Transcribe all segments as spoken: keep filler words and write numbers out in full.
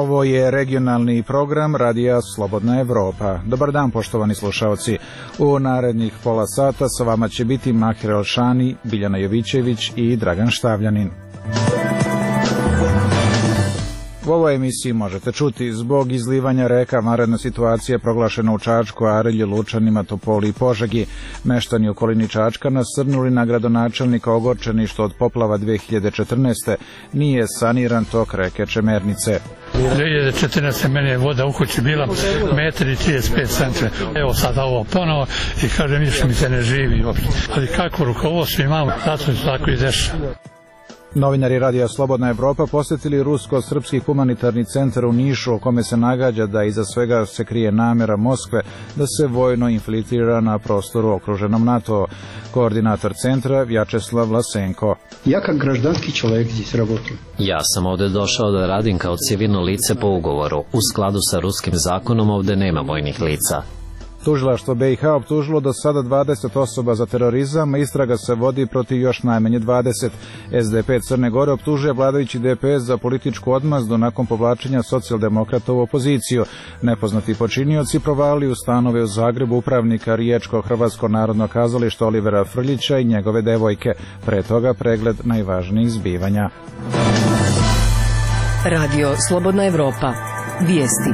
Ovo je regionalni program Radija Slobodna Evropa. Dobar dan, poštovani slušaoci. U narednih pola sata sa vama će biti Mahir Elšani, Biljana Jovićević i Dragan Štavljanin. U ovoj emisiji možete čuti: zbog izlivanja reka vanredna situacija proglašena u Čačku, Arilju, Lučanima, Topoli i Požegi. Meštani u okolini Čačka nasrnuli na gradonačelnika ogorčeni što od poplava dve hiljade četrnaeste. nije saniran tok reke Čemernice. dve hiljade četrnaeste. meni je voda u kući bila metar i trideset pet centimetara. Evo sada ovo ponovo i kažem, više mi se ne živi uopšte. Ali kako rukovodstvo imamo, zato se tako i dešava. Novinari Radija Slobodna Evropa posjetili Rusko-srpski humanitarni centar u Nišu, o kome se nagađa da iza svega se krije namjera Moskve da se vojno infiltrira na prostoru okruženom NATO. Koordinator centra Vjačeslav Vlasenko. Ja kao građanski čovjek здесь работаю. Ja sam ovdje došao da radim kao civilno lice po ugovoru. U skladu sa ruskim zakonom ovdje nema vojnih lica. Tužilaštvo B i H optužilo do sada dvadeset osoba za terorizam, a istraga se vodi protiv još najmanje dvadeset. S D P Crne Gore optužuje vladajući D P S za političku odmazdu nakon povlačenja socijaldemokrata u opoziciju. Nepoznati počinioci provalili u stanove u Zagrebu upravnika Riječko-Hrvatsko narodno kazališta Olivera Frljića i njegove devojke. Pre toga pregled najvažnijih zbivanja. Radio Slobodna Evropa. Vijesti.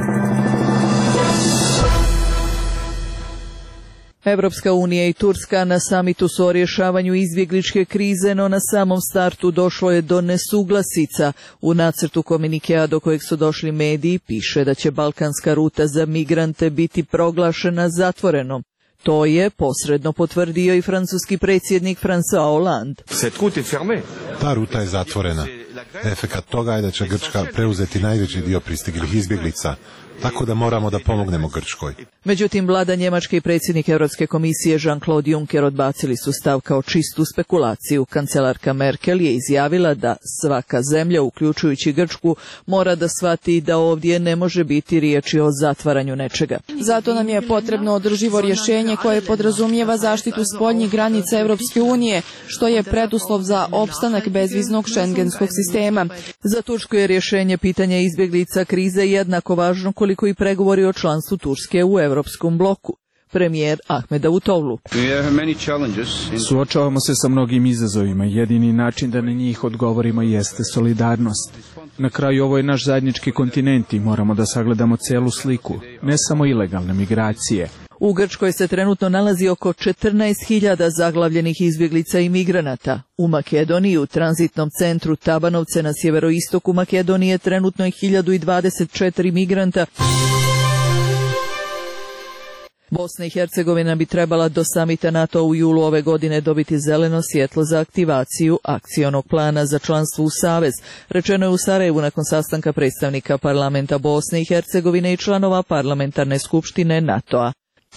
Evropska unija i Turska na samitu su o rješavanju izbjegličke krize, no na samom startu došlo je do nesuglasica. U nacrtu komunikea do kojeg su došli mediji piše da će balkanska ruta za migrante biti proglašena zatvorenom. To je posredno potvrdio i francuski predsjednik François Hollande. Ta ruta je zatvorena. Efekat toga je da će Grčka preuzeti najveći dio pristiglih izbjeglica, tako da moramo da pomognemo Grčkoj. Međutim, vlada Njemačke i predsjednik Europske komisije Jean-Claude Juncker odbacili su stav kao čistu spekulaciju. Kancelarka Merkel je izjavila da svaka zemlja, uključujući Grčku, mora da shvati da ovdje ne može biti riječi o zatvaranju nečega. Zato nam je potrebno održivo rješenje koje podrazumijeva zaštitu spoljnih granica Europske unije, što je preduslov za opstanak bezviznog šengenskog sistema. Za Tursku je rješenje pitanja izbjeglica krize jednako važno koliko i pregovori o članstvu Turske u Europskom bloku. Premijer Ahmed Davutoglu. Suočavamo se sa mnogim izazovima. Jedini način da na njih odgovorimo jeste solidarnost. Na kraju ovo je naš zajednički kontinent i moramo da sagledamo celu sliku, ne samo ilegalne migracije. U Grčkoj se trenutno nalazi oko četrnaest hiljada zaglavljenih izbjeglica i migranata. U Makedoniji, u tranzitnom centru Tabanovce na sjeveroistoku Makedonije, trenutno je hiljadu dvadeset četiri migranta. Bosna i Hercegovina bi trebala do samita NATO u julu ove godine dobiti zeleno svjetlo za aktivaciju akcionog plana za članstvo u Savez. Rečeno je u Sarajevu nakon sastanka predstavnika parlamenta Bosne i Hercegovine i članova parlamentarne skupštine NATO-a.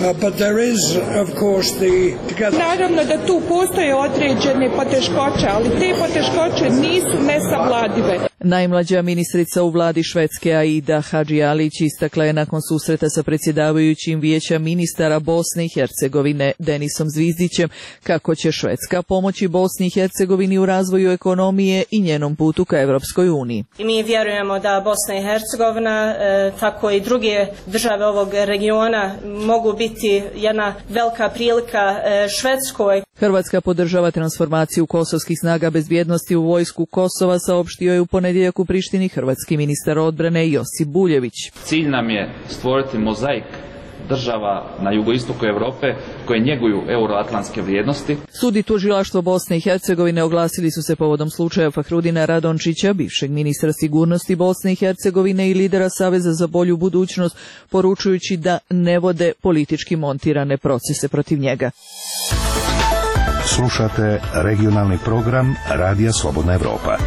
Naravno da tu postoje određene poteškoće, ali te poteškoće nisu nesavladive. Najmlađa ministrica u vladi Švedske Aida Hadži Alić istakla je nakon susreta sa predsjedavajućim vijeća ministara Bosne i Hercegovine Denisom Zvizdićem kako će Švedska pomoći Bosni i Hercegovini u razvoju ekonomije i njenom putu ka Evropskoj uniji. I mi vjerujemo da Bosna i Hercegovina, e, tako i druge države ovog regiona mogu biti jedna velika prilika e, Švedskoj. Hrvatska podržava transformaciju kosovskih snaga bezbjednosti u vojsku Kosova, saopštio je u ponedjeljak u Prištini hrvatski ministar odbrane Josip Buljević. Cilj nam je stvoriti mozaik država na jugoistoku Europe koje njeguju euroatlantske vrijednosti. Sud i tužilaštvo Bosne i Hercegovine oglasili su se povodom slučaja Fahrudina Radončića, bivšeg ministra sigurnosti Bosne i Hercegovine i lidera Saveza za bolju budućnost, poručujući da ne vode politički montirane procese protiv njega. Slušate regionalni program Radija Slobodna Evropa.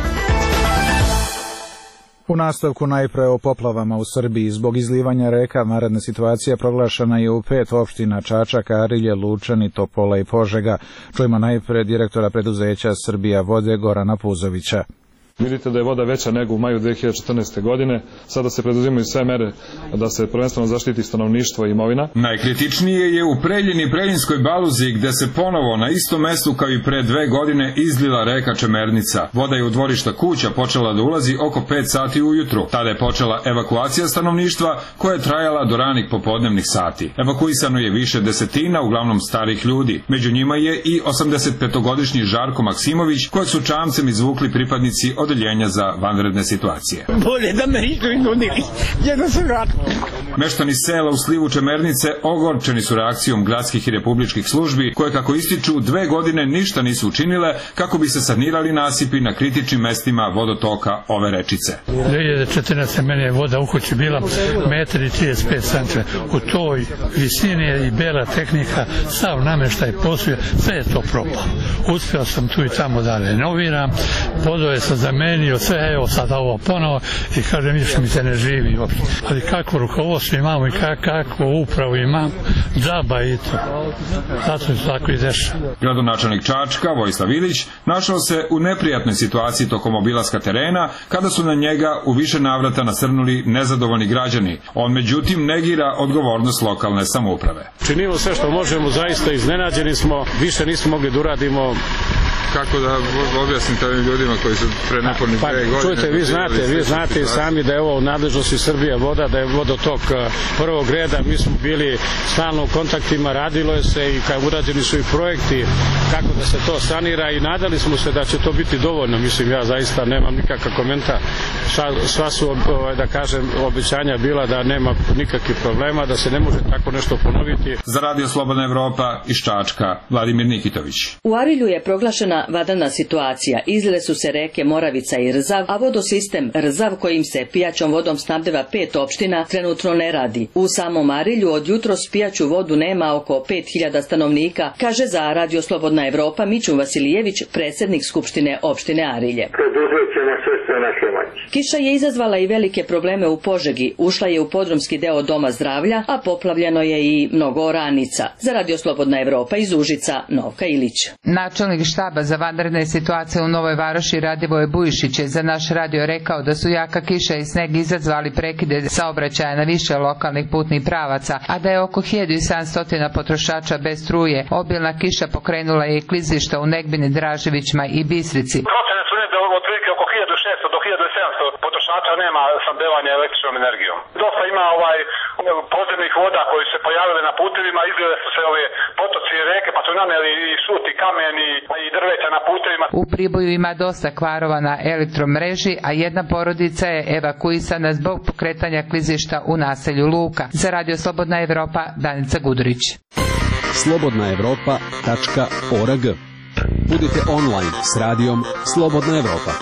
U nastavku najpre o poplavama u Srbiji. Zbog izlivanja reka vanredna situacija proglašena je u pet opština: Čačak, Arilje, Lučani, Topola i Požega. Čujemo najpre direktora preduzeća Srbija vode Gorana Puzovića. Vidite da je voda veća nego u maju dve hiljade četrnaeste. godine. Sada se preduzimaju sve mere da se prvenstveno zaštiti stanovništvo i imovina. Najkritičnije je u Preljini Preljinskoj Baluzi, gde se ponovo na istom mestu kao i pre dve godine izlila reka Čemernica. Voda je u dvorišta kuća počela da ulazi oko pet sati ujutru. Tada je počela evakuacija stanovništva koja je trajala do ranih popodnevnih sati. Evakuisano je više desetina, uglavnom starih ljudi. Među njima je i osamdesetpetogodišnji Žarko Maksimović, kojeg su čamcem izvukli pripadnici odeljenja za vanredne situacije. Bolje da me nisu nudili, jedno se vratilo. Meštani sela u slivu Čemernice ogorčeni su reakcijom gradskih i republičkih službi, koje kako ističu dve godine ništa nisu učinile kako bi se sanirali nasipi na kritičnim mestima vodotoka ove rečice. dve hiljade četrnaeste. meni je voda u kući bila metar i trideset pet centimetara. U toj visini je i bela tehnika, sav nameštaj posluje, sve je to propalo. Uspeo sam tu i tamo da renoviram, vodove sam zamenio, sve, evo sad ovo ponovo i kažem, više mi se ne živi uopšte. Ali kako rukovodstvo imamo i kakvu upravu imamo, džaba i to. Zato se tako i dešava. Gradonačelnik Čačka, Vojislav Ilić, našao se u neprijatnoj situaciji tokom obilaska terena, kada su na njega u više navrata nasrnuli nezadovoljni građani. On međutim negira odgovornost lokalne samouprave. Činimo sve što možemo, zaista iznenađeni smo, više nismo mogli da uradimo. Kako da objasnite ovim ljudima koji su pre nepunih pa, dve godine... Čujte, vi znate, vi znate sami da je ovo u nadležnosti Srbije voda, da je vodotok prvog reda, mi smo bili stalno u kontaktima, radilo je se i kad urađeni su i projekti kako da se to sanira i nadali smo se da će to biti dovoljno, mislim, ja zaista nemam nikakav komentar, sva, sva su, da kažem, obećanja bila da nema nikakvih problema, da se ne može tako nešto ponoviti. Za Radio Slobodna Evropa iz Čačka, Vladimir Nikitović. U Arilju je proglašena vanredna situacija. Izlile su se reke Moravica i Rzav, a vodosistem Rzav, kojim se pijaćom vodom snabdeva pet opština, trenutno ne radi. U samom Arilju od jutros pijaću vodu nema oko pet hiljada stanovnika, kaže za Radio Slobodna Evropa Mićun Vasilijević, predsjednik Skupštine opštine Arilje. Kiša je izazvala i velike probleme u Požegi, ušla je u podrumski deo Doma zdravlja, a poplavljeno je i mnogo oranica. Za Radio Slobodna Evropa iz Užica, Novka Ilić. Načelnik štaba za vanredne situacije u Novoj Varoši Radivoje Bujišić je za naš radio rekao da su jaka kiša i sneg izazvali prekide saobraćaja na više lokalnih putnih pravaca, a da je oko hiljadu sedamsto potrošača bez struje. Obilna kiša pokrenula je i klizišta u Negbini, Draževićima i Bistrici. Procene su negde otprilike oko hiljadu šesto do hiljadu sedamsto potrošača nema snabdevanja električnom energijom. Dosta ima ovaj podzemnih voda koji se pojavile na putevima, izgleda su se ove potoci i reke, pa su naneli i sut i kamen i, i drveća na putevima. U Priboju ima dosta kvarova na elektromreži, a jedna porodica je evakuisana zbog pokretanja klizišta u naselju Luka. Za Radio Slobodna Evropa, Danica Gudurić. slobodna evropa tačka org. Budite online s radijom Slobodna Evropa.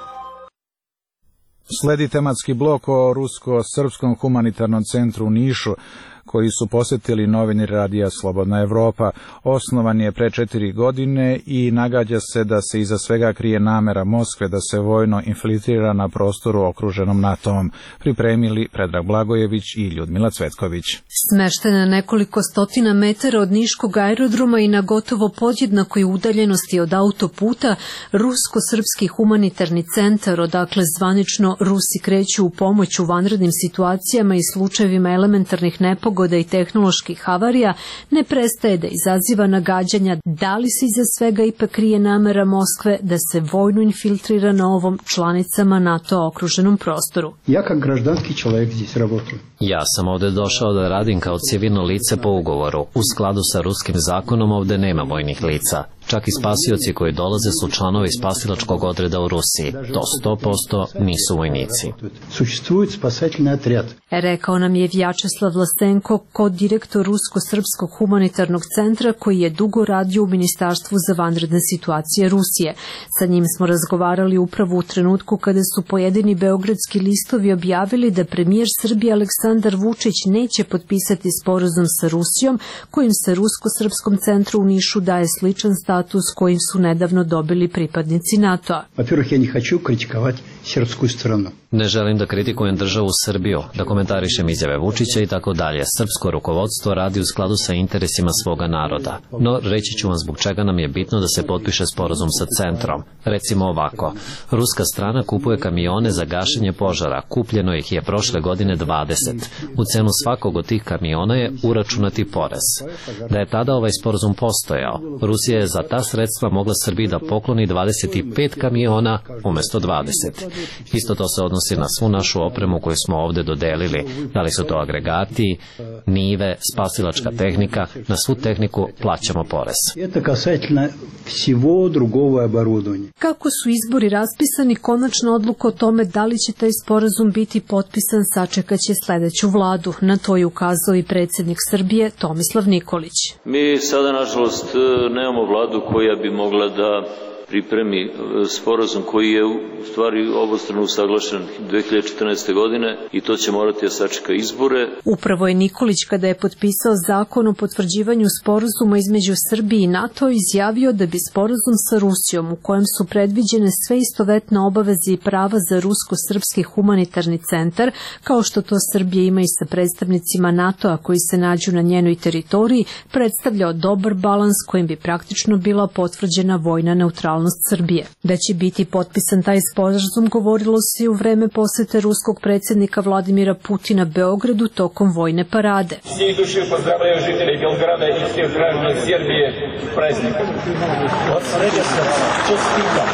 Sledi tematski blok o Rusko-srpskom humanitarnom centru u Nišu, koji su posjetili novinari Radija Slobodna Evropa. Osnovan je pre četiri godine i nagađa se da se iza svega krije namera Moskve da se vojno infiltrira na prostoru okruženom NATO-om. Pripremili Predrag Blagojević i Ljudmila Cvetković. Smeštena nekoliko stotina metara od Niškog aerodroma i na gotovo podjednakoj udaljenosti od autoputa, Rusko-srpski humanitarni centar, odakle zvanično Rusi kreću u pomoć u vanrednim situacijama i slučajevima elementarnih nepogoda i tehnoloških havarija, ne prestaje da izaziva nagađanja da li se iza svega ipak krije namera Moskve da se vojno infiltrira na ovom članicama NATO okruženom prostoru. Ja kao građanski čovjek здесь работаю. Ja sam ovde došao da radim kao civilno lice po ugovoru. U skladu sa ruskim zakonom ovde nema vojnih lica. Čak i spasioci koji dolaze su članovi spasilačkog odreda u Rusiji. To sto posto nisu vojnici. Существует спасательный отряд. Rekao nam je Vjačeslav Vlastenko, kod-direktor Rusko-srpskog humanitarnog centra koji je dugo radio u Ministarstvu za vanredne situacije Rusije. Sa njim smo razgovarali upravo u trenutku kada su pojedini beogradski listovi objavili da premijer Srbije Aleksandar Vučić neće potpisati sporazum sa Rusijom, kojim se Rusko-srpskom centru u Nišu daje sličan status kojim su nedavno dobili pripadnici NATO-a. Во-первых, я не хочу критиковать srpsku stranu. Ne želim da kritikujem državu Srbiju, da komentarišem izjave Vučića i tako dalje. Srpsko rukovodstvo radi u skladu sa interesima svoga naroda. No, reći ću vam zbog čega nam je bitno da se potpiše sporazum sa centrom. Recimo ovako, ruska strana kupuje kamione za gašenje požara. Kupljeno ih je prošle godine dvadeset. U cenu svakog od tih kamiona je uračunati porez. Da je tada ovaj sporazum postojao, Rusija je za ta sredstva mogla Srbiji da pokloni dvadeset pet kamiona umesto dvadeset. Isto to se odnosi na svu našu opremu koju smo ovde dodelili. Da li su to agregati, nive, spasilačka tehnika, na svu tehniku plaćamo porez. Kako su izbori raspisani, konačna odluka o tome da li će taj sporazum biti potpisan sačekaće sledeću vladu. Na to je ukazao i predsjednik Srbije Tomislav Nikolić. Mi sada, nažalost, nemamo vladu koja bi mogla da pripremi sporazum koji je u stvari obostrano usaglašen dve hiljade četrnaeste. godine i to će morati da sačeka izbore. Upravo je Nikolić, kada je potpisao zakon o potvrđivanju sporazuma između Srbije i NATO, izjavio da bi sporazum sa Rusijom, u kojem su predviđene sve istovetne obaveze i prava za rusko-srpski humanitarni centar, kao što to Srbija ima i sa predstavnicima NATO-a koji se nađu na njenoj teritoriji, predstavljao dobar balans kojim bi praktično bila potvrđena vojna neutralnost Srbije. Da će biti potpisan taj sporazum govorilo se i u vreme posete ruskog predsjednika Vladimira Putina Beogradu tokom vojne parade. Svi duši pozdravljaju žitelji Belgrada i svih građana Srbije praznikom. Od sreće se čestitam.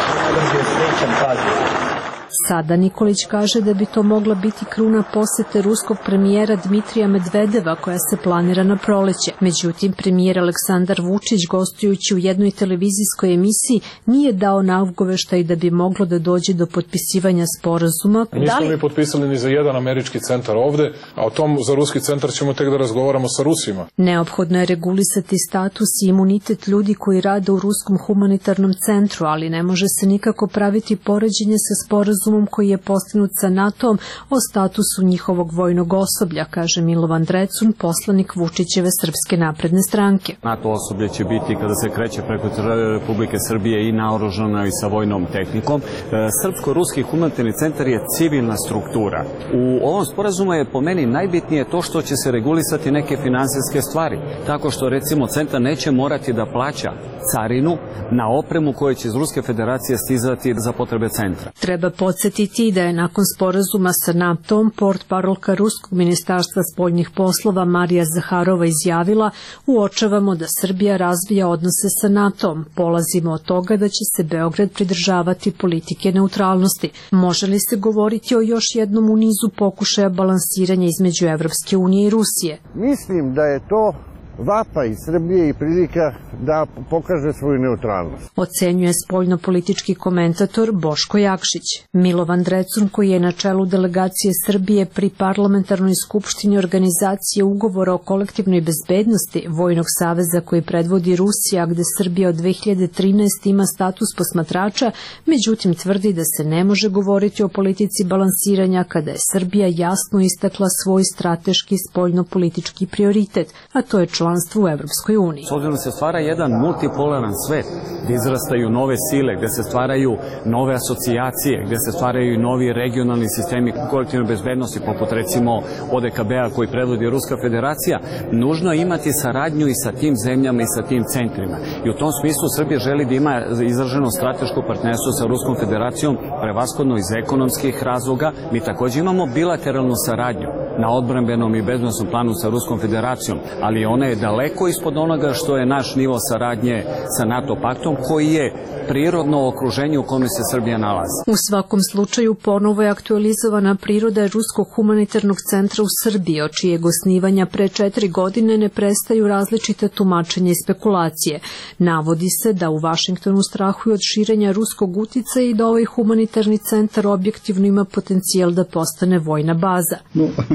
Srećan praznik. Sada Nikolić kaže da bi to mogla biti kruna posete ruskog premijera Dmitrija Medvedeva koja se planira na proleće. Međutim, premijer Aleksandar Vučić, gostujući u jednoj televizijskoj emisiji, nije dao nagoveštaj da bi moglo da dođe do potpisivanja sporazuma. Nismo mi potpisali ni za jedan američki centar ovde, a o tom za ruski centar ćemo tek da razgovaramo sa Rusima. Neophodno je regulisati status i imunitet ljudi koji rade u ruskom humanitarnom centru, ali ne može se nikako praviti poređenje sa sporazumom koji je postignut sa NATO-om o statusu njihovog vojnog osoblja, kaže Milovan Drecun, poslanik Vučićeve Srpske napredne stranke. NATO osoblje će biti kada se kreće preko Republike Srbije i naoružano i sa vojnom tehnikom. Srpsko-ruski humanitarni centar je civilna struktura. U ovom sporazumu je po meni najbitnije to što će se regulisati neke finansijske stvari, tako što recimo centar neće morati da plaća carinu na opremu koja će iz Ruske federacije stizati za potrebe centra. Treba podsjetiti da je nakon sporazuma sa NATO-om portparolka Ruskog ministarstva spoljnih poslova Marija Zaharova izjavila: uočavamo da Srbija razvija odnose sa NATO-om. Polazimo od toga da će se Beograd pridržavati politike neutralnosti. Može li se govoriti o još jednom u nizu pokušaja balansiranja između Evropske unije i Rusije? Mislim da je to vapaj Srbije i prilika da pokaže svoju neutralnost. Ocenjuje spoljno-politički komentator Boško Jakšić. Milovan Drecun, koji je na čelu delegacije Srbije pri parlamentarnoj skupštini organizacije ugovora o kolektivnoj bezbednosti Vojnog saveza koji predvodi Rusija, gde Srbija od dve hiljade trinaeste. ima status posmatrača, međutim tvrdi da se ne može govoriti o politici balansiranja kada je Srbija jasno istakla svoj strateški spoljno-politički prioritet, a to je članstvo u Evropskoj uniji. S obzirom se stvara jedan multipolaran svet, gde izrastaju nove sile, gde se stvaraju nove asocijacije, gde se stvaraju novi regionalni sistemi kolektivne bezbednosti, poput recimo O D K B-a koji predvodi Ruska federacija, nužno je imati saradnju i sa tim zemljama i sa tim centrima. I u tom smislu Srbija želi da ima izraženo strateško partnerstvo sa Ruskom federacijom, prevashodno iz ekonomskih razloga. Mi takođe imamo bilateralnu saradnju na odbrambenom i bezbednosnom planu sa Ruskom federacijom, ali ona je daleko ispod onoga što je naš nivo saradnje sa NATO paktom, koji je prirodno okruženje u kome se Srbija nalazi. U svakom slučaju ponovo je aktualizovana priroda Ruskog humanitarnog centra u Srbiji, od čijeg osnivanja pre četiri godine ne prestaju različite tumačenja i spekulacije. Navodi se da u Vašingtonu strahuju od širenja ruskog uticaja i da ovaj humanitarni centar objektivno ima potencijal da postane vojna baza. No,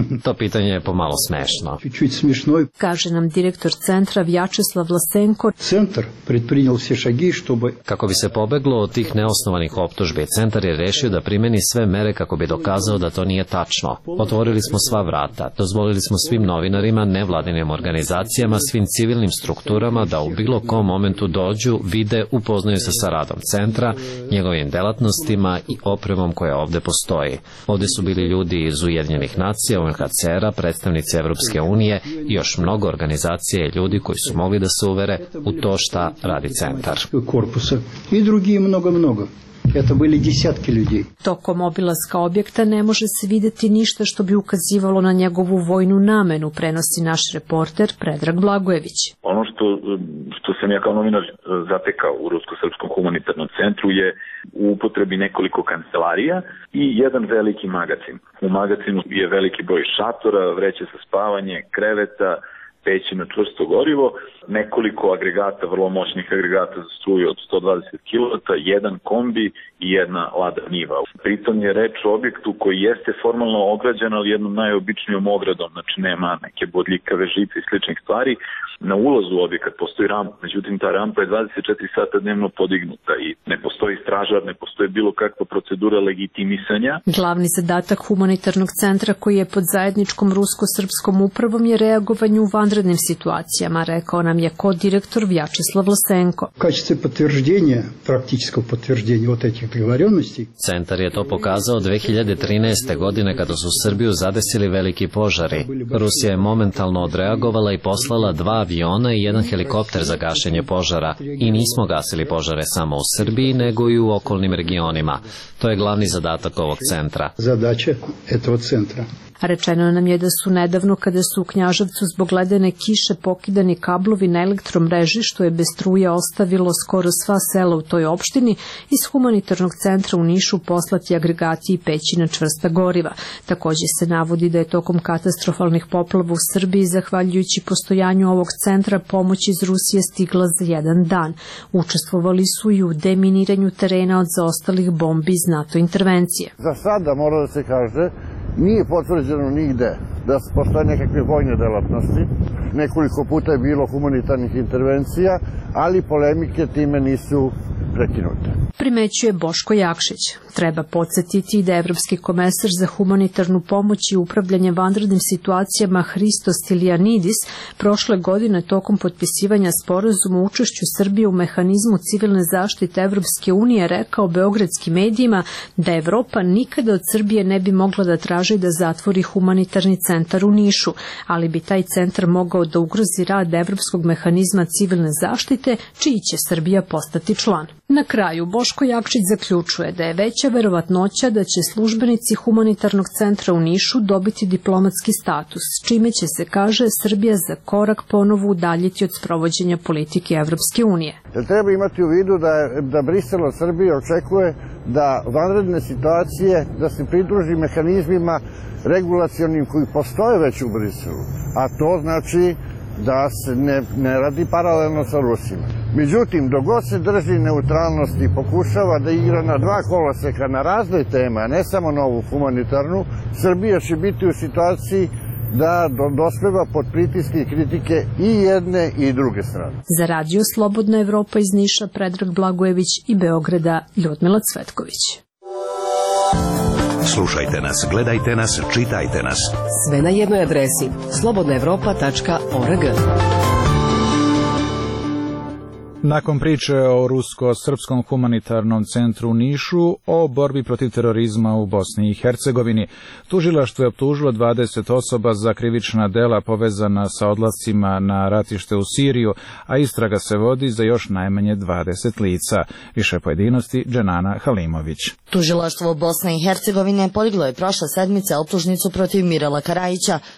To pitanje je pomalo smešno. Kaže nam direktor centra Vjačeslav Vlasenko. Centar predprinjel sve šagi, чтобы... Kako bi se pobeglo od tih neosnovanih optužbi, centar je rešio da primeni sve mere kako bi dokazao da to nije tačno. Otvorili smo sva vrata, dozvolili smo svim novinarima, nevladinim organizacijama, svim civilnim strukturama da u bilo kom momentu dođu, vide, upoznaju se sa radom centra, njegovim delatnostima i opremom koja ovde postoji. Ovde su bili ljudi iz Ujedinjenih nacija, U N H C R-a, predstavnici Evropske unije i još mnogo organizacija i ljudi koji su mogli da se uvere u to šta radi centar. I drugi mnogo, mnogo. Это были десятки людей. Tokom obilaska objekta ne može se videti ništa što bi ukazivalo na njegovu vojnu namenu, prenosi naš reporter Predrag Blagojević. Ono što, što sam ja kao novinar zatekao u Rusko-srpskom humanitarnom centru je u upotrebi nekoliko kancelarija i jedan veliki magacin. U magacinu je veliki broj šatora, vreće za spavanje, kreveta, peći na čvrsto gorivo, nekoliko agregata, vrlo moćnih agregata za struju od sto dvadeset kilovata, jedan kombi i jedna lada niva. Pritom je reč o objektu koji jeste formalno ograđen, ali jednom najobičnijom ogradom, znači nema neke bodljikave žice i sličnih stvari. Na ulazu u objekat postoji rampa, međutim ta rampa je dvadeset četiri sata dnevno podignuta i ne postoji stražar, ne postoji bilo kakva procedura legitimisanja. Glavni zadatak humanitarnog centra koji je pod zajedničkom rusko-srpskom upravom je reagovanje u vanrednim situacijama, rekao nam je kodirektor Vjačeslav Vlasenko. U kачестве подтверждения, практического подтверждения вот этих договоренностей. Centar je to pokazao dve hiljade trinaeste. godine kada su Srbiju zadesili veliki požari. Rusija je momentalno odreagovala i poslala dva aviona i jedan helikopter za gašenje požara i nismo gasili požare samo u Srbiji nego i u okolnim regionima. To je glavni zadatak ovog centra. Zadaća etog centra. Rečeno nam je da su nedavno, kada su u Knjaževcu zbog ledene kiše pokidani kablovi na elektromreži, što je bez struje ostavilo skoro sva sela u toj opštini, iz humanitarnog centra u Nišu poslati agregati i peći na čvrsta goriva. Takođe se navodi da je tokom katastrofalnih poplava u Srbiji, zahvaljujući postojanju ovog centra, pomoć iz Rusije stigla za jedan dan. Učestvovali su i u deminiranju terena od zaostalih bombi iz NATO intervencije. Za sada mora da se kaže, nije potvrđeno nigde da postoje nekakve vojne delatnosti. Nekoliko puta je bilo humanitarnih intervencija, ali polemike time nisu prekinute. Primećuje Boško Jakšić. Treba podsjetiti da Evropski komesar za humanitarnu pomoć i upravljanje vanrednim situacijama Hristos Stilianidis prošle godine tokom potpisivanja sporazuma o učešću Srbije u mehanizmu civilne zaštite Evropske unije rekao beogradskim medijima da Evropa nikada od Srbije ne bi mogla da traži da zatvori humanitarni centar u Nišu, ali bi taj centar mogao da ugrozi rad Evropskog mehanizma civilne zaštite, čiji će Srbija postati član. Na kraju, Boško Jakšić zaključuje da je veća verovatnoća da će službenici humanitarnog centra u Nišu dobiti diplomatski status, čime će se, kaže, Srbija za korak ponovo udaljiti od sprovođenja politike Evropske unije. Treba imati u vidu da, da Brisel od Srbije očekuje da vanredne situacije, da se pridruži mehanizmima regulacionim koji postoje već u Briselu, a to znači da se ne, ne radi paralelno sa Rusima. Međutim, dok god se drži neutralnosti i pokušava da igra na dva koloseka na razne teme, a ne samo na ovu humanitarnu, Srbija će biti u situaciji da dospeva pod pritiske i kritike i jedne i druge strane. Za Radio Slobodna Evropa iz Niša Predrag Blagojević i Beograda Ljudmila Cvetković. Slušajte nas, gledajte nas, čitajte nas. Sve na jednoj adresi slobodna evropa tačka org. Nakon priče o rusko-srpskom humanitarnom centru u Nišu o borbi protiv terorizma u Bosni i Hercegovini, tužilaštvo je optužilo dvadeset osoba za krivična dela povezana sa odlascima na ratište u Siriju, a istraga se vodi za još najmanje dvadeset lica. Više pojedinosti Dženana Halimović. Tužilaštvo Bosne i Hercegovine podiglo je prošle sedmice optužnicu protiv Mirala Karajića,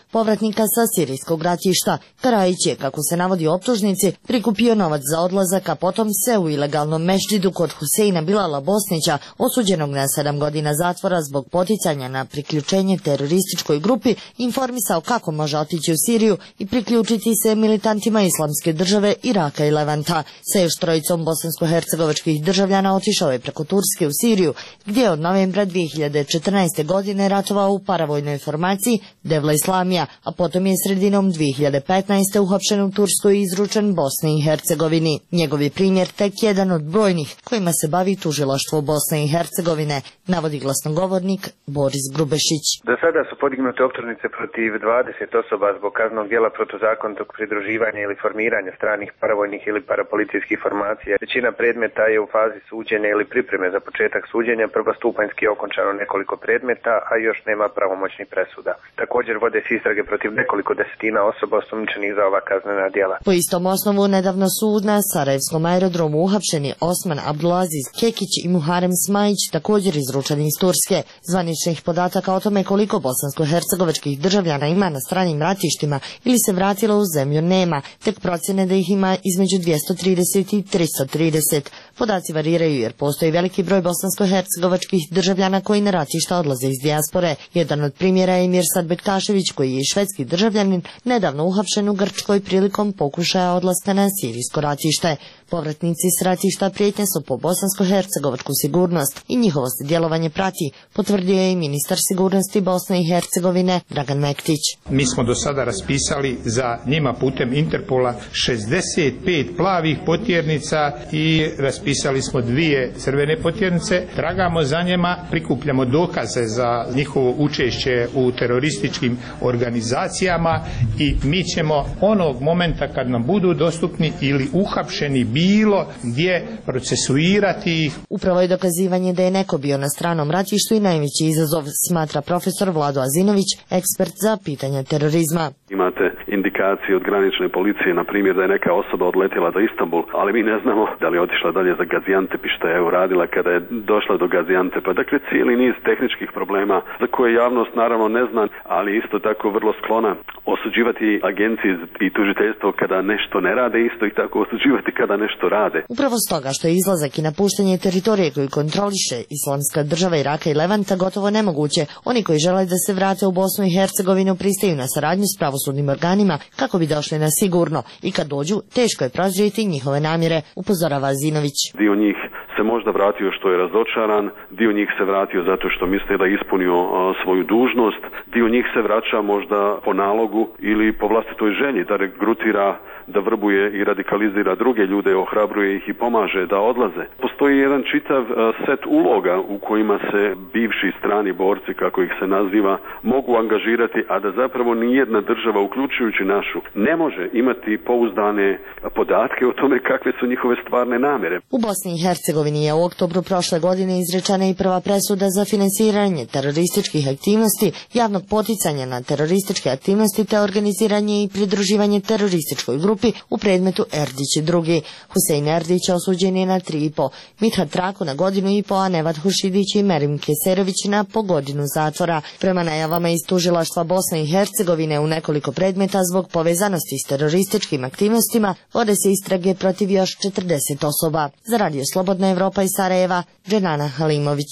povratnika sa sirijskog ratišta. Karajić je, kako se navodi u optužnici, prikupio novac za odlazak, a potom se u ilegalnom mešđidu kod Huseina Bilala Bosnića, osuđenog na sedam godina zatvora zbog poticanja na priključenje terorističkoj grupi, informisao kako može otići u Siriju i priključiti se militantima Islamske države, Iraka i Levanta. Sa još trojicom bosansko-hercegovačkih državljana otišao je preko Turske u Siriju, gdje je od novembra dvije hiljade četrnaeste. godine ratovao u paravojnoj formaciji Devla Islamija, a potom je sredinom dvije hiljade petnaeste. uhapšen u Turskoj i izručen Bosni i Hercegovini. Njegov je primjer tek jedan od brojnih kojima se bavi tužilaštvo Bosne i Hercegovine, navodi glasnogovornik Boris Grubešić. Do sada su podignute optužnice protiv dvadeset osoba zbog kaznenog djela protuzakonitog pridruživanja ili formiranja stranih paravojnih ili parapolicijskih formacija. Većina predmeta je u fazi suđenja ili pripreme za početak suđenja, prvostupanjski je okončano nekoliko predmeta, a još nema pravomoćnih presuda. Također vode se istrage protiv nekoliko desetina osoba osumnjičenih za ova kaznena djela. Po istom osnovu nedavno su na Sarajevskom aerodromu uhapšeni Osman Abdulaziz Kekić i Muharem Smajić, također izručeni iz Turske. Zvaničnih podataka o tome koliko bosansko-hercegovačkih državljana ima na stranim ratištima ili se vratilo u zemlju nema, tek procjene da ih ima između dvjesto trideset i tristo trideset. Podaci variraju jer postoji veliki broj bosansko-hercegovačkih državljana koji na ratišta odlaze iz dijaspore. Jedan od primjera je Mirsad Bektašević, koji je švedski državljanin, nedavno uhapšen u Grčkoj prilikom pokušaja odlaska na sirijsko ratište. Povratnici s ratišta prijetnje su po bosansko-hercegovačku sigurnost i njihovo se djelovanje prati, potvrdio je i ministar sigurnosti Bosne i Hercegovine Dragan Mektić. Mi smo do sada raspisali za njima putem Interpola šezdeset pet plavih potjernica i raspisali smo dvije crvene potjernice. Tragamo za njima, prikupljamo dokaze za njihovo učešće u terorističkim organizacijama i mi ćemo onog momenta kad nam budu dostupni ili uhapšeni bilo gdje procesuirati ih. Upravo je dokazivanje da je neko bio na stranom ratištu i najveći izazov, smatra profesor Vlado Azinović, ekspert za pitanja terorizma. Imate indikacije od granične policije, na primjer da je neka osoba odletjela za Istanbul, ali mi ne znamo da li je otišla dalje za Gaziantep i što je uradila kada je došla do Gaziantepa. Dakle, cijeli niz tehničkih problema za koje javnost naravno ne zna, ali isto tako vrlo sklona osuđivati agencije i tužiteljstvo kada nešto ne rade, isto i tako osuđivati kada nešto rade. Upravo stoga što je izlazak i napuštanje teritorije koju kontroliše Islamska država, Iraka i Levanta gotovo nemoguće. Oni koji žele da se vrate u Bosnu i Hercegovinu pristaju na saradnju s pravosudnim organima kako bi došli na sigurno i kad dođu teško je prozrijeti njihove namjere, upozorava Azinović. Dio njih se možda vratio što je razočaran, dio njih se vratio zato što misle da je ispunio a, svoju dužnost, dio njih se vraća možda po nalogu ili po vlastitoj želji da regrutira, da vrbuje i radikalizira druge ljude, ohrabruje ih i pomaže da odlaze. Postoji jedan čitav a, set uloga u kojima se bivši strani borci, kako ih se naziva, mogu angažirati, a da zapravo nijedna država, uključujući našu, ne može imati pouzdane podatke o tome kakve su njihove stvarne namjere. U Bosni i Hercegovini je u oktobru prošle godine izrečena i prva presuda za finansiranje terorističkih aktivnosti, javnog poticanja na terorističke aktivnosti te organiziranje i pridruživanje terorističkoj grupi u predmetu Erdić drugi. Husein Erdić osuđen je na tri i po, Mithat Traku na godinu i po, a Nevat Hušidić i Merim Keserović na po godinu zatvora. Prema najavama iz tužilaštva Bosne i Hercegovine u nekoliko predmeta zbog povezanosti s terorističkim aktivnostima vode se istrage protiv još četrdeset osoba. Za Radio Slobodna Evropa iz Sarajeva, Dženana Halimović.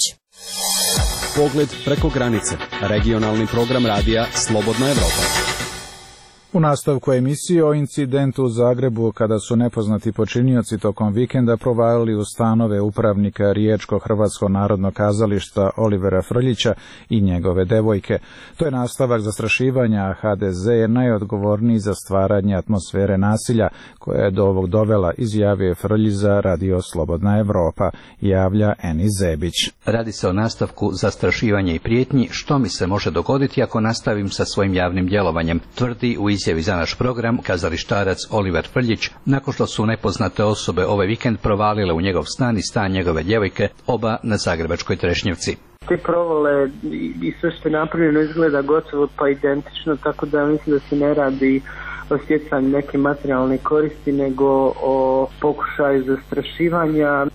Pogled preko granice. Regionalni program radija Slobodna Evropa. U nastavku emisije o incidentu u Zagrebu kada su nepoznati počinioci tokom vikenda provalili u stanove upravnika Riječko-Hrvatskog narodnog kazališta Olivera Frljića i njegove devojke. To je nastavak zastrašivanja, a ha de ze je najodgovorniji za stvaranje atmosfere nasilja koja je do ovog dovela, izjavio je Frljić za Radio Slobodna Evropa, javlja Eni Zebić. Radi se o nastavku zastrašivanja i prijetnji, što mi se može dogoditi ako nastavim sa svojim javnim djelovanjem, tvrdi u izjavi za naš program kazalištarac Oliver Frljić, nakon što su nepoznate osobe ovaj vikend provalile u njegov stan i stan njegove djevojke, oba na zagrebačkoj Trešnjevci. Te provale i sve što je napravljeno izgleda gotovo pa identično, tako da mislim da se ne radi o stjecanju neke materijalne koristi, nego o pokušaju zastrašivanja.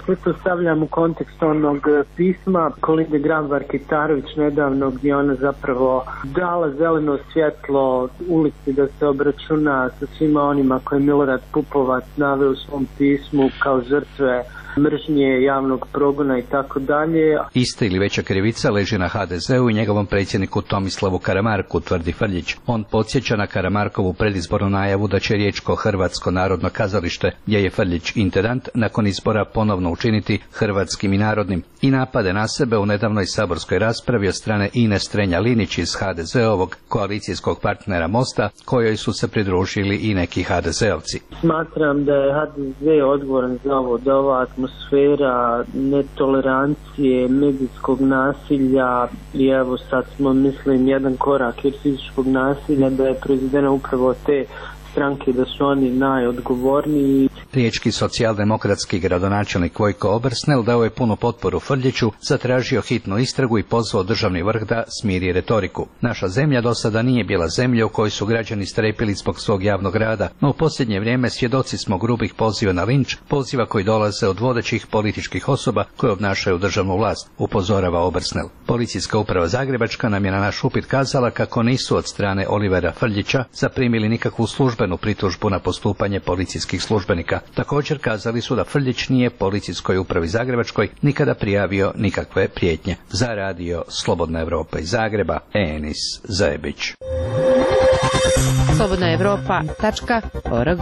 sve to stavljam u kontekst onog pisma Kolinde Grabar-Kitarović nedavno, gdje ona zapravo dala zeleno svjetlo ulici da se obračuna sa svima onima koje Milorad Pupovac naveo u svom pismu kao žrtve mržnje, javnog progona i tako dalje. Ista ili veća krivica leži na ha de zeu i njegovom predsjedniku Tomislavu Karamarku, tvrdi Frljić. On podsjeća na Karamarkovu predizbornu najavu da će Riječko Hrvatsko narodno kazalište, gdje je Frljić intendant, nakon izbora ponovno učiniti hrvatskim i narodnim, i napade na sebe u nedavnoj saborskoj raspravi od strane Ines Strenja-Linić iz ha de zeovog koalicijskog partnera Mosta, kojoj su se pridružili i neki ha de zeovci. Smatram da je ha de ze odgovoran za ovo, da ova atmosfera netolerancije, medijskog nasilja i evo sad smo, mislim, jedan korak od fizičkog nasilja, da je proizvedena upravo te stranke, da su oni najodgovorniji. Riječki socijaldemokratski gradonačelnik Vojko Obersnel dao je punu potporu Frljiću, zatražio hitnu istragu i pozvao državni vrh da smiri retoriku. Naša zemlja do sada nije bila zemlja u kojoj su građani strepili zbog svog javnog rada, no u posljednje vrijeme svjedoci smo grubih poziva na linč, poziva koji dolaze od vodećih političkih osoba koje obnašaju državnu vlast, upozorava Obersnel. Policijska uprava Zagrebačka nam je na naš upit kazala kako nisu od strane Olivera Frljića zaprimili nikakvu službenu pritužbu na postupanje policijskih službenika. Također kazali su da Frljić nije policijskoj upravi Zagrebačkoj nikada prijavio nikakve prijetnje. Za radio Slobodna Evropa iz Zagreba, Enis Zajebić. slobodna evropa tačka org.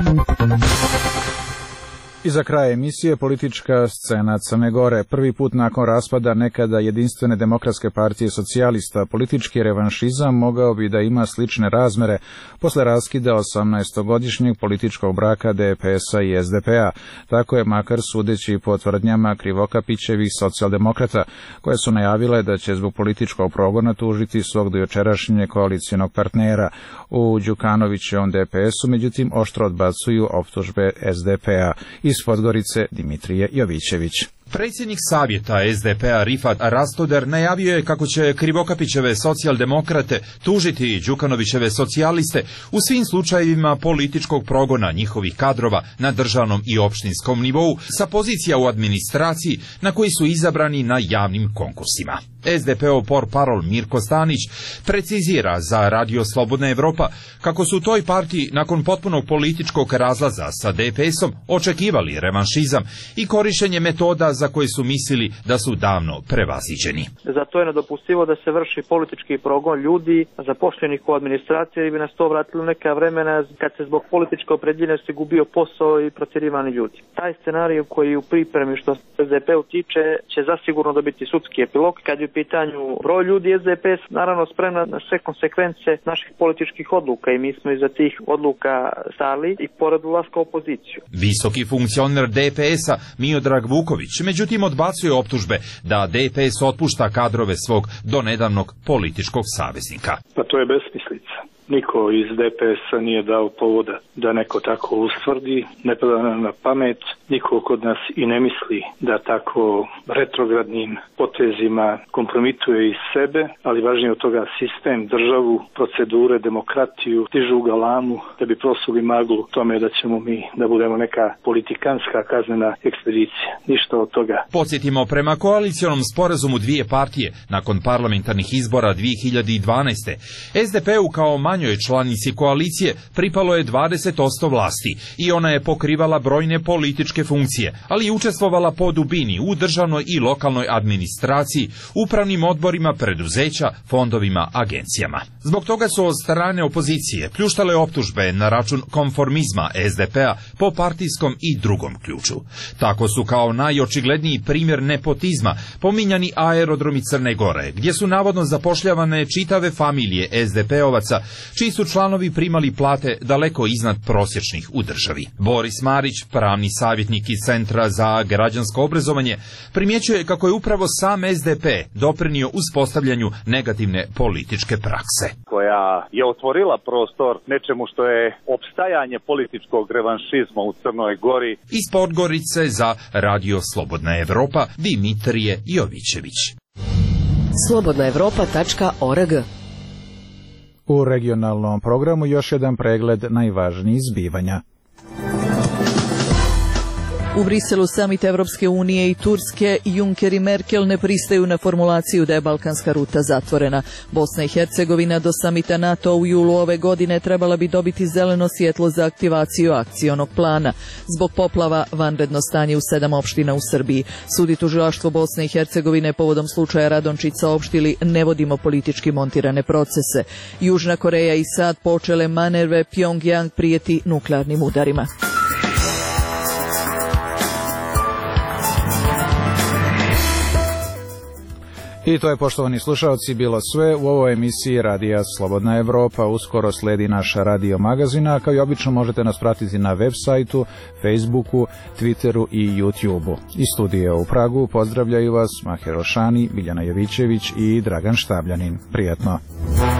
I za kraj emisije politička scena Crne Gore. Prvi put nakon raspada nekada jedinstvene demokratske partije socijalista, politički revanšizam mogao bi da ima slične razmere posle raskida osamnaestogodišnjeg političkog braka de pe es-a i es de pe-a. Tako je makar sudeći po tvrdnjama Krivokapićevih socijaldemokrata, koje su najavile da će zbog političkog progona tužiti svog dojučerašnjeg koalicijonog partnera. U Đukanovićevom de pe es-u, međutim, oštro odbacuju optužbe es de pe-a. Iz Podgorice Dimitrije Jovićević. Predsjednik savjeta es de pe-a Rifat Rastoder najavio je kako će Krivokapićeve socijaldemokrate tužiti Đukanovićeve socijaliste u svim slučajevima političkog progona njihovih kadrova na državnom i opštinskom nivou sa pozicija u administraciji na koji su izabrani na javnim konkursima. es de pe-ov portparol Mirko Stanić precizira za radio Slobodna Evropa kako su u toj partiji nakon potpunog političkog razlaza sa de pe es-om očekivali revanšizam i korištenje metoda za koje su mislili da su davno prevaziđeni. Zato je nedopustivo da se vrši politički progon ljudi zaposlenih u administraciji i bi nas to vratilo neka vremena kad se zbog političke opredjeljenosti gubio posao i protjerivani ljudi. Taj scenarij koji je u pripremi što se es de pe-u tiče će zasigurno dobiti sudski epilog. Kad je u pitanju broj ljudi, es de pe naravno spremna na sve konsekvence naših političkih odluka i mi smo iza tih odluka stali i pored ulaska u opoziciju. Visoki funkcioner de pe es-a Miodrag Vuković međutim odbacuje optužbe da de pe es otpušta kadrove svog donedavnog političkog saveznika. Pa to je besmislica. Niko iz de pe es-a nije dao povoda da neko tako ustvrdi, ne pada nam na pamet, niko kod nas i ne misli da tako retrogradnim potezima kompromituje i sebe, ali važnije od toga sistem, državu, procedure, demokratiju, stižu u galamu da bi prosuli maglu tome da ćemo mi da budemo neka politikanska kaznena ekspedicija. Ništa od toga. Podsjetimo, prema koalicijonom sporazumu dvije partije nakon parlamentarnih izbora dvije hiljade dvanaeste. es de pe-u kao manjoj članici koalicije pripalo je dvadeset posto vlasti i ona je pokrivala brojne političke funkcije, ali i učestvovala po dubini u državnoj i lokalnoj administraciji, upravnim odborima preduzeća, fondovima, agencijama. Zbog toga su od strane opozicije pljuštale optužbe na račun konformizma es de pe-a po partijskom i drugom ključu. Tako su kao najočigledniji primjer nepotizma pominjani aerodromi Crne Gore, gdje su navodno zapošljavane čitave familije es de pe-ovaca, čiji su članovi primali plate daleko iznad prosječnih u državi. Boris Marić, pravni savjetnik iz Centra za građansko obrazovanje, primjećuje kako je upravo sam es de pe doprinio uspostavljanju negativne političke prakse. Koja je otvorila prostor nečemu što je opstajanje političkog revanšizma u Crnoj Gori. Iz Podgorice za radio Slobodna Evropa, Dimitrije Jovićević. slobodna evropa tačka org. U regionalnom programu još jedan pregled najvažnijih zbivanja. U Briselu samit Evropske unije i Turske, Juncker i Merkel ne pristaju na formulaciju da je balkanska ruta zatvorena. Bosna i Hercegovina do samita NATO u julu ove godine trebala bi dobiti zeleno svjetlo za aktivaciju akcionog plana. Zbog poplava vanredno stanje u sedam opština u Srbiji. Sud i tužilaštvo Bosne i Hercegovine povodom slučaja Radončić saopštili ne vodimo politički montirane procese. Južna Koreja i SAD počele manerve, Pyongyang prijeti nuklearnim udarima. I to je, poštovani slušalci, bilo sve u ovoj emisiji Radija Slobodna Evropa. Uskoro sledi naš radio magazina, kao i obično možete nas pratiti na web sajtu, Facebooku, Twitteru i YouTubeu. Iz studija u Pragu pozdravljaju vas Maher Ošani, Biljana Jovićević i Dragan Štabljanin. Prijatno!